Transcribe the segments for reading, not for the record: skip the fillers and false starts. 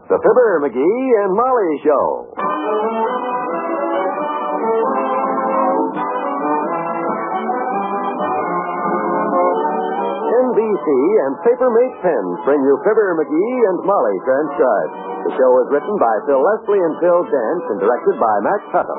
The Fibber, McGee, and Molly Show. NBC and Papermate Pens bring you Fibber, McGee, and Molly transcribed. The show is written by Phil Leslie and Phil Dance and directed by Max Hutto.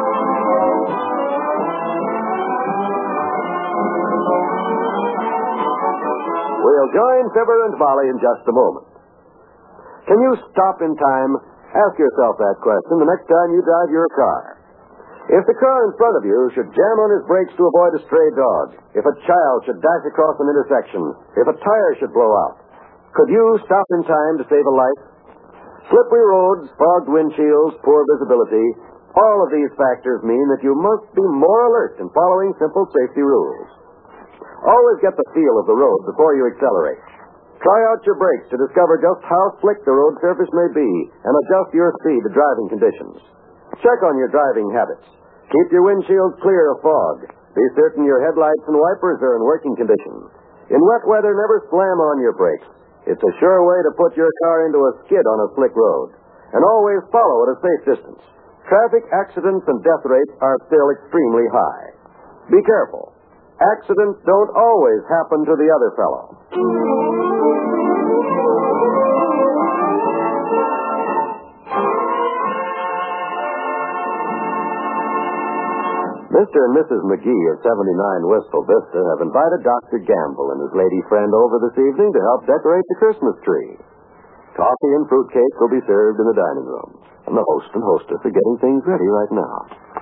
We'll join Fibber and Molly in just a moment. Can you stop in time? Ask yourself that question the next time you drive your car. If the car in front of you should jam on his brakes to avoid a stray dog, if a child should dash across an intersection, if a tire should blow out, could you stop in time to save a life? Slippery roads, fogged windshields, poor visibility, all of these factors mean that you must be more alert in following simple safety rules. Always get the feel of the road before you accelerate. Try out your brakes to discover just how slick the road surface may be and adjust your speed to driving conditions. Check on your driving habits. Keep your windshield clear of fog. Be certain your headlights and wipers are in working condition. In wet weather, never slam on your brakes. It's a sure way to put your car into a skid on a slick road. And always follow at a safe distance. Traffic accidents and death rates are still extremely high. Be careful. Accidents don't always happen to the other fellow. Mr. and Mrs. McGee of 79 Wistful Vista have invited Dr. Gamble and his lady friend over this evening to help decorate the Christmas tree. Coffee and fruitcake will be served in the dining room, and the host and hostess are getting things ready right now.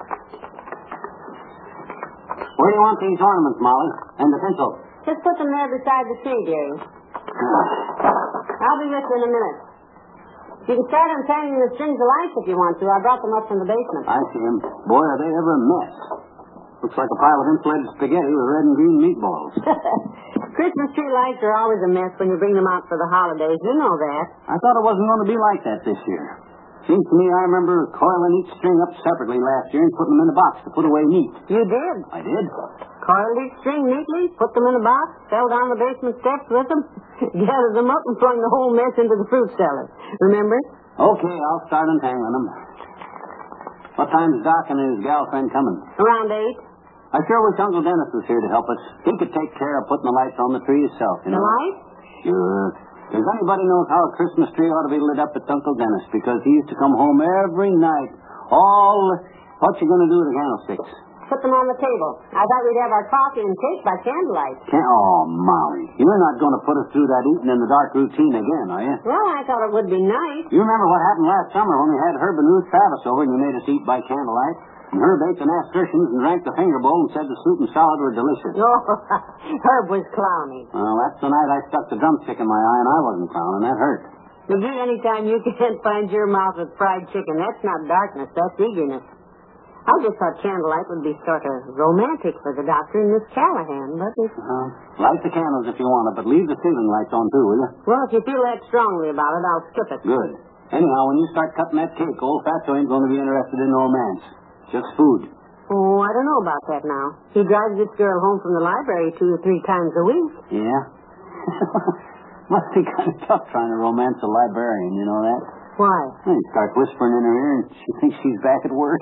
Where do you want these ornaments, Molly? And the pencil? Just put them there beside the tree, dearie. I'll be with you in a minute. You can start untangling the strings of lights if you want to. I brought them up from the basement. I see them. Boy, are they ever a mess. Looks like a pile of insulated spaghetti with red and green meatballs. Christmas tree lights are always a mess when you bring them out for the holidays. You know that. I thought it wasn't going to be like that this year. Seems to me I remember coiling each string up separately last year and putting them in a box to put away neat. You did. I did. Coiled each string neatly, put them in a box, fell down the basement steps with them, gathered them up and flung the whole mess into the fruit cellar. Remember? Okay, I'll start untangling them. What time's Doc and his gal friend coming? Around 8. I sure wish Uncle Dennis was here to help us. He could take care of putting the lights on the tree himself, you know. The lights? Sure. Does anybody know how a Christmas tree ought to be lit up, it's Uncle Dennis, because he used to come home every night. What you going to do with the candlesticks? Put them on the table. I thought we'd have our coffee and cake by candlelight. Oh, Molly. You're not going to put us through that eating in the dark routine again, are you? Well, I thought it would be nice. You remember what happened last summer when we had Herb and Ruth Travis over and you made us eat by candlelight? And Herb ate the nasturtiums and drank the finger bowl and said the soup and salad were delicious. Oh, Herb was clowning. Well, that's the night I stuck the drumstick in my eye and I wasn't clowning. That hurt. McGee, anytime you can't find your mouth with fried chicken, that's not darkness, that's eagerness. I just thought candlelight would be sort of romantic for the doctor and Miss Callahan, but it's... Light the candles if you want it, but leave the ceiling lights on too, will you? Well, if you feel that strongly about it, I'll skip it. Good. Anyhow, when you start cutting that cake, old Fatso ain't going to be interested in romance. Just food. Oh, I don't know about that now. He drives this girl home from the library 2 or 3 times a week. Yeah? Must be kind of tough trying to romance a librarian, you know that? Why? Well, you start whispering in her ear and she thinks she's back at work.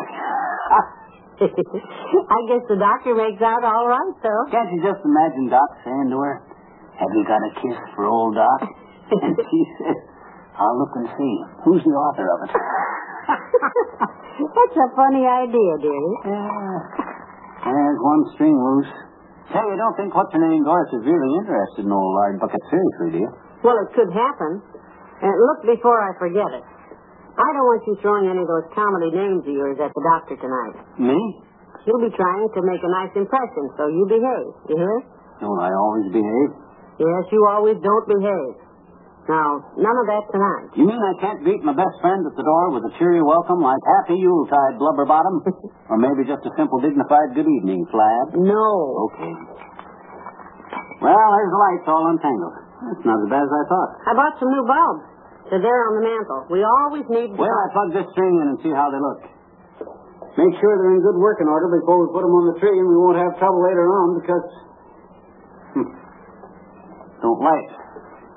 I guess the doctor makes out all right, though. Can't you just imagine Doc saying to her, "Have you got a kiss for old Doc?" And she says, "I'll look and see. Who's the author of it?" That's a funny idea, dearie. There's one string loose. Say, you don't think what's-her-name Doris is really interested in old Lard Bucket seriously, do you? Well, it could happen. Look before I forget it. I don't want you throwing any of those comedy names of yours at the doctor tonight. Me? You'll be trying to make a nice impression, so you behave. You hear? Don't I always behave? Yes, you always don't behave. Now, none of that tonight. You mean I can't greet my best friend at the door with a cheery welcome like Happy Yuletide, Blubber Bottom? Or maybe just a simple, dignified good evening, Flab? No. Okay. Well, there's the lights all untangled. That's not as bad as I thought. I bought some new bulbs. They're there on the mantel. We always need... Well, I plug this string in and see how they look. Make sure they're in good working order before we put them on the tree, and we won't have trouble later on because... Don't light.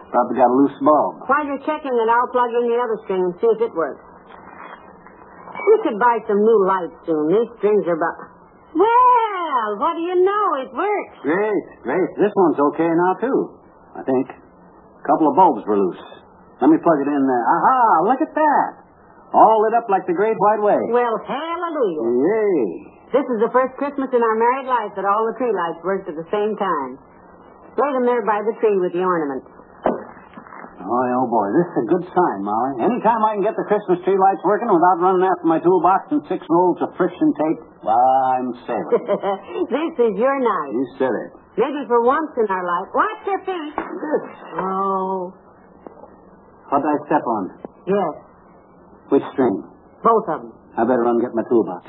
Probably got a loose bulb. While you're checking it, I'll plug in the other string and see if it works. You could buy some new lights soon. These strings are about... Well, what do you know? It works. Great. This one's okay now, too, I think. A couple of bulbs were loose. Let me plug it in there. Aha! Look at that. All lit up like the Great White Way. Well, hallelujah. Yay. This is the first Christmas in our married life that all the tree lights worked at the same time. Lay them there by the tree with the ornaments. Oh, boy, this is a good sign, Molly. Anytime I can get the Christmas tree lights working without running after my toolbox and 6 rolls of friction tape, well, I'm sailing. This is your night. You said it. Maybe for once in our life. Watch your feet. Oh. What did I step on? Yes, Which string? both of them. I better run and get my toolbox.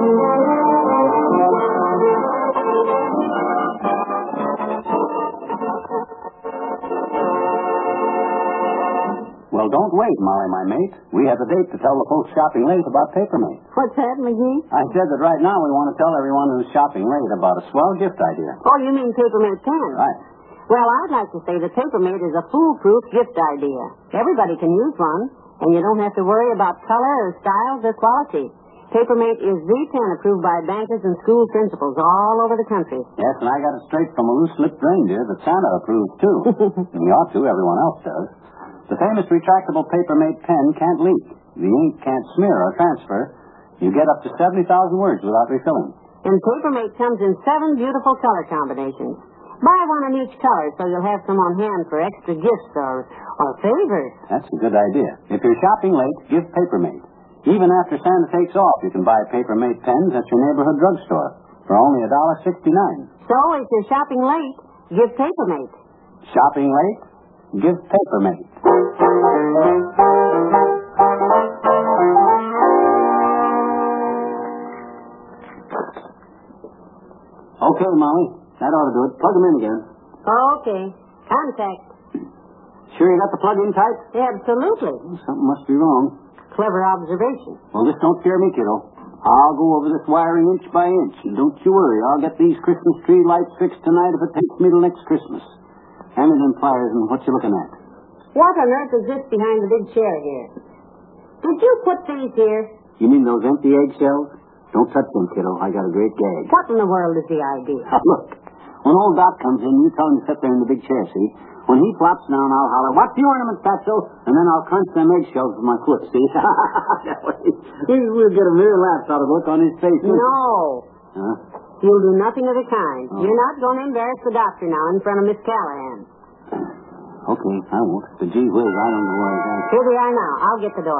Well, don't wait, Molly, my mate. We have a date to tell the folks shopping late about Papermate. What's that, McGee? I said that right now we want to tell everyone who's shopping late about a swell gift idea. Oh, you mean Papermate pens? Right. Well, I'd like to say that Papermate is a foolproof gift idea. Everybody can use one, and you don't have to worry about color or styles or quality. Papermate is the pen approved by bankers and school principals all over the country. Yes, and I got it straight from a loose-lipped reindeer that Santa approved, too. And he ought to. Everyone else does. The famous retractable Papermate pen can't leak. The ink can't smear or transfer. You get up to 70,000 words without refilling. And Papermate comes in 7 beautiful color combinations. Buy one in each color so you'll have some on hand for extra gifts or favors. That's a good idea. If you're shopping late, give Papermate. Even after Santa takes off, you can buy Papermate pens at your neighborhood drugstore for only $1.69. So if you're shopping late, give Papermate. Shopping late? Give Papermate. Okay, Molly. That ought to do it. Plug them in again. Okay. Contact. Sure you got the plug in tight? Absolutely. Something must be wrong. Clever observation. Well, this don't scare me, kiddo. I'll go over this wiring inch by inch. And don't you worry. I'll get these Christmas tree lights fixed tonight if it takes me till next Christmas. Hand me them pliers and what you looking at? What on earth is this behind the big chair here? Did you put these here? You mean those empty eggshells? Don't touch them, kiddo. I got a great gag. What in the world is the idea? Now, look. When old Doc comes in, you tell him to sit there in the big chair, see? When he flops down, I'll holler, "What's the ornament, Fatso?" And then I'll crunch them eggshells with my foot, see? That way, we'll get a mere laugh out of the look on his face. No. Huh? You'll do nothing of the kind. Oh. You're not going to embarrass the doctor now in front of Miss Callahan. Okay, I won't. But gee whiz, I don't know where I'm going. Here we are now. I'll get the door.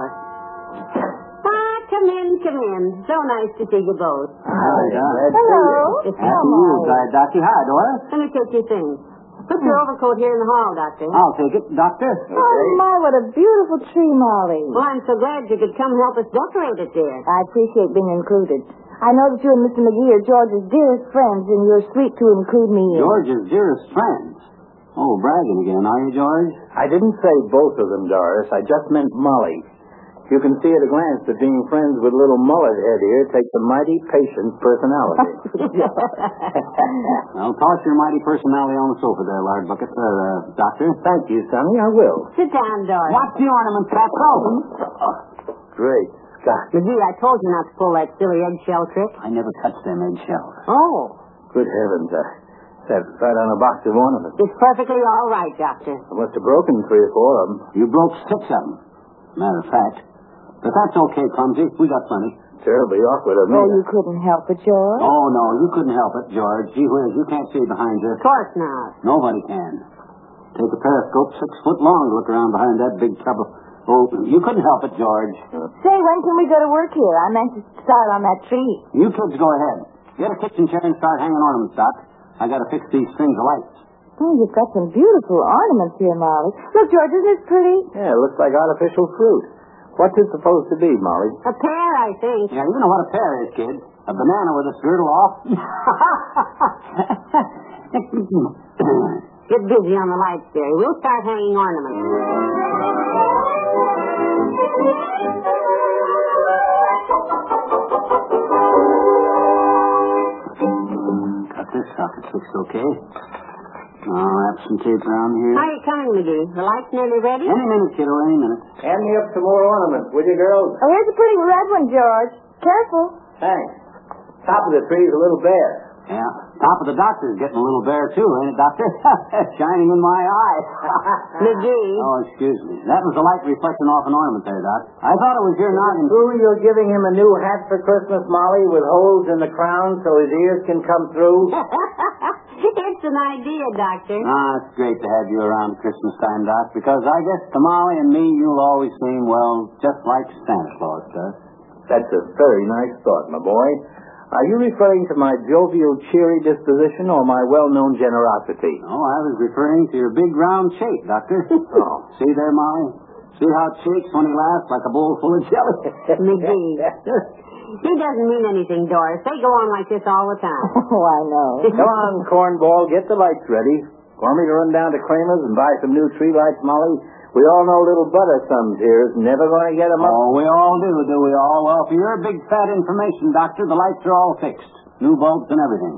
Come in, come in. So nice to see you both. Hi, Doc. Hello. It's Happy you, Doctor. Hi, Doris. Let me take your things. Put your overcoat here in the hall, Doctor. I'll take it, Doctor. Oh, my, what a beautiful tree, Molly. Well, I'm so glad you could come help us decorate it, dear. I appreciate being included. I know that you and Mr. McGee are George's dearest friends, and you're sweet to include me in. George's dearest friends. Oh, bragging again, are you, George? I didn't say both of them, Doris. I just meant Molly. You can see at a glance that being friends with little mullet head here takes a mighty patient personality. Well, toss your mighty personality on the sofa there, Lard Bucket. Doctor. Thank you, Sonny. I will. Sit down, Doris. What's the ornament, Fatso? Great Scott. McGee, I told you not to pull that silly eggshell trick. I never touched them eggshells. Oh. Good heavens. That's right on a box of ornaments. It's perfectly all right, Doctor. I must have broken 3 or 4 of them. You broke 6 of them. Matter of fact. But that's okay, Clumsy. We got plenty. Terribly awkward of me. Oh, you couldn't help it, George. Oh, no, you couldn't help it, George. Gee whiz, you can't see behind you. Of course not. Nobody can. Take a periscope 6 foot long to look around behind that big tub of... Oh, you couldn't help it, George. Say, when can we go to work here? I meant to start on that tree. You kids go ahead. Get a kitchen chair and start hanging ornaments, Doc. I gotta fix these strings of lights. Oh, you've got some beautiful ornaments here, Molly. Look, George, isn't this pretty? Yeah, it looks like artificial fruit. What's it supposed to be, Molly? A pear, I think. Yeah, you know what a pear is, kid. A banana with its girdle off. Get busy on the lights, dear. We'll start hanging ornaments. Got this socket fixed okay. Oh, absent kids around here. How are you coming, McGee? The light's nearly ready? Any minute, kiddo, any minute. Hand me up some more ornaments, will you, girls? Oh, here's a pretty red one, George. Careful. Thanks. Top of the tree's a little bare. Yeah. Top of the doctor's getting a little bare, too, ain't it, Doctor? Shining in my eye. McGee. Oh, excuse me. That was the light reflecting off an ornament there, Doc. I thought it was your noggin. True, you're giving him a new hat for Christmas, Molly, with holes in the crown so his ears can come through? It's an idea, Doctor. It's great to have you around at Christmas time, Doc, because I guess to Molly and me, you'll always seem, well, just like Santa Claus does. That's a very nice thought, my boy. Are you referring to my jovial, cheery disposition or my well-known generosity? Oh, I was referring to your big round shape, Doctor. Oh. See there, Molly? See how it shakes when he laughs like a bowl full of jelly? McGee. He doesn't mean anything, Doris. They go on like this all the time. Oh, I know. Come on, cornball, get the lights ready. Want me to run down to Kramer's and buy some new tree lights, Molly? We all know little Buttersums here is never going to get them up. Oh, we all do we all? Well, for your big fat information, Doctor, the lights are all fixed. New bulbs and everything.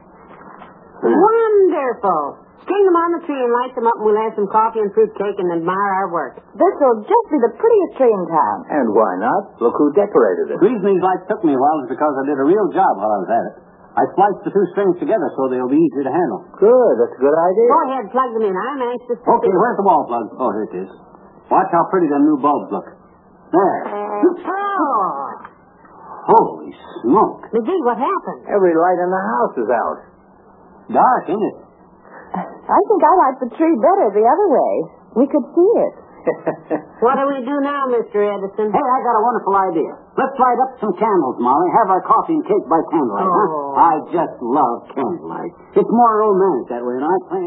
Wonderful. String them on the tree and light them up, and we'll have some coffee and fruit cake and admire our work. This will just be the prettiest tree in town. And why not? Look who decorated it. The reason these lights took me a while is because I did a real job while I was at it. I spliced the two strings together so they'll be easier to handle. Good, that's a good idea. Go ahead, plug them in. I'm anxious to Okay, see. where's the wall plug? Oh, here it is. Watch how pretty them new bulbs look. There. Oh. Holy smoke. McGee, what happened? Every light in the house is out. Dark, ain't it? I think I like the tree better the other way. We could see it. What do we do now, Mr. Edison? Hey, I got a wonderful idea. Let's light up some candles, Molly. Have our coffee and cake by candlelight, Oh. huh? I just love candlelight. It's more romantic that way, and I claim...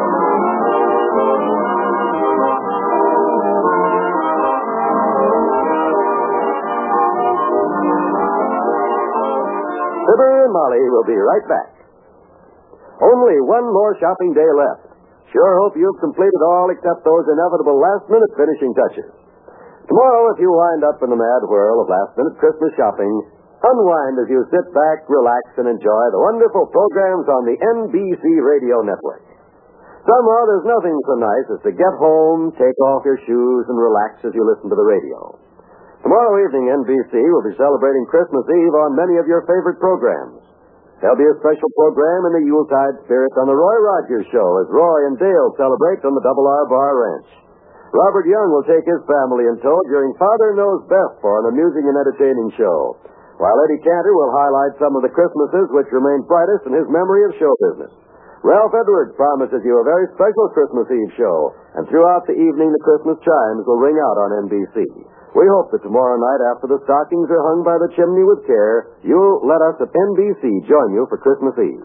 Fibber and Molly will be right back. Only one more shopping day left. Sure hope you've completed all except those inevitable last-minute finishing touches. Tomorrow, if you wind up in the mad whirl of last-minute Christmas shopping, unwind as you sit back, relax, and enjoy the wonderful programs on the NBC Radio Network. Somehow, there's nothing so nice as to get home, take off your shoes, and relax as you listen to the radio. Tomorrow evening, NBC will be celebrating Christmas Eve on many of your favorite programs. There'll be a special program in the Yuletide spirit on the Roy Rogers Show as Roy and Dale celebrate on the Double R Bar Ranch. Robert Young will take his family in tow during Father Knows Best for an amusing and entertaining show, while Eddie Cantor will highlight some of the Christmases which remain brightest in his memory of show business. Ralph Edwards promises you a very special Christmas Eve show, and throughout the evening the Christmas chimes will ring out on NBC. We hope that tomorrow night, after the stockings are hung by the chimney with care, you'll let us at NBC join you for Christmas Eve.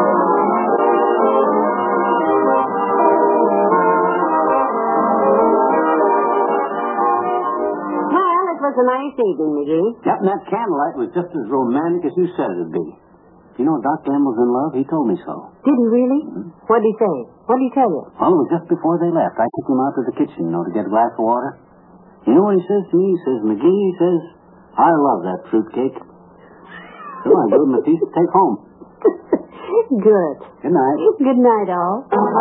Well, it was a nice evening, McGee. Yep, and that candlelight was just as romantic as you said it'd be. You know, Doc Gamble's in love. He told me so. Did he really? What did he say? What did he tell you? Well, it was just before they left. I took him out to the kitchen, to get a glass of water. You know what he says to me? He says, McGee, he says, I love that fruitcake. So I gave him a piece to take home. Good. Good night. Good night, all.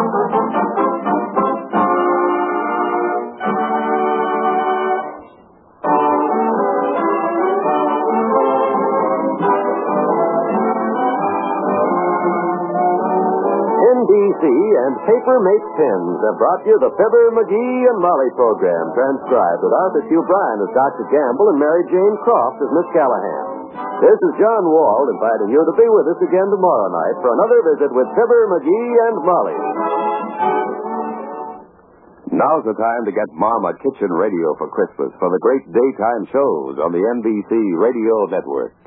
NBC and Paper Mate Pens have brought you the Fibber, McGee, and Molly program, transcribed with Arthur Q. Bryan as Dr. Gamble and Mary Jane Croft as Miss Callahan. This is John Wald inviting you to be with us again tomorrow night for another visit with Fibber, McGee, and Molly. Now's the time to get Mom a kitchen radio for Christmas for the great daytime shows on the NBC Radio Network.